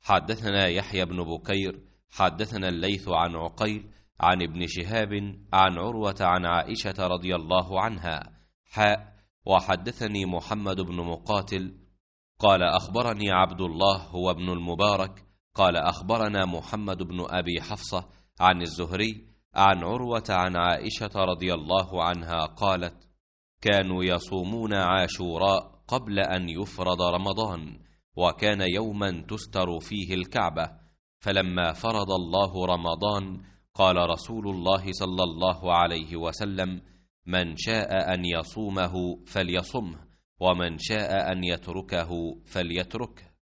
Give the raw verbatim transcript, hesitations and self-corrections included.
حدثنا يحيى بن بكير حدثنا الليث عن عقيل عن ابن شهاب عن عروة عن عائشة رضي الله عنها حاء وحدثني محمد بن مقاتل قال أخبرني عبد الله هو ابن المبارك قال أخبرنا محمد بن أبي حفصة عن الزهري عن عروة عن عائشة رضي الله عنها قالت كانوا يصومون عاشوراء قبل أن يفرض رمضان وكان يوما تستر فيه الكعبة فلما فرض الله رمضان قال رسول الله صلى الله عليه وسلم من شاء أن يصومه فليصمه ومن شاء أن يتركه فليتركه